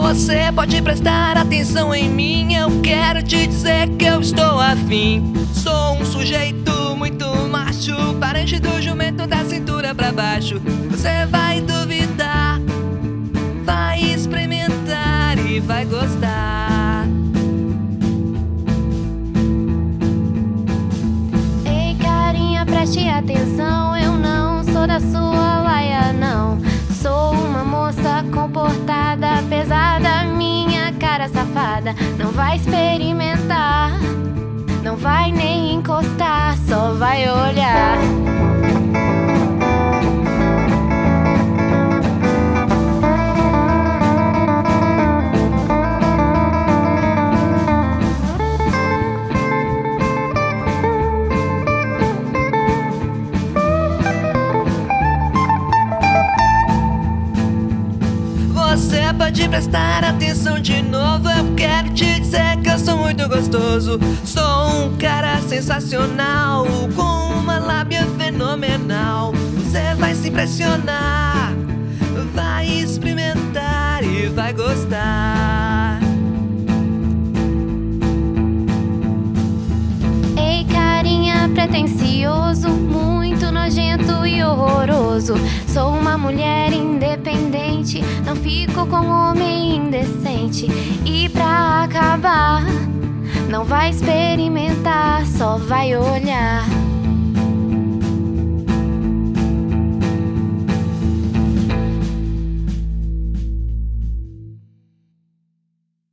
Você pode prestar atenção em mim, eu quero te dizer que eu estou afim. Sou um sujeito muito macho, parente do jumento da cintura pra baixo. Você vai duvidar, vai experimentar e vai gostar. Ei, carinha, preste atenção, eu não sou da sua laia, não. Sou uma moça comportada, apesar da minha cara safada. Não vai experimentar, não vai nem encostar, só vai olhar. Você pode prestar atenção de novo, eu quero te dizer que eu sou muito gostoso. Sou um cara sensacional, com uma lábia fenomenal. Você vai se impressionar, vai experimentar e vai gostar. Ei, carinha, pretensioso, muito nojento e horroroso. Sou uma mulher independente, não fico com homem indecente. E pra acabar, não vai experimentar, só vai olhar.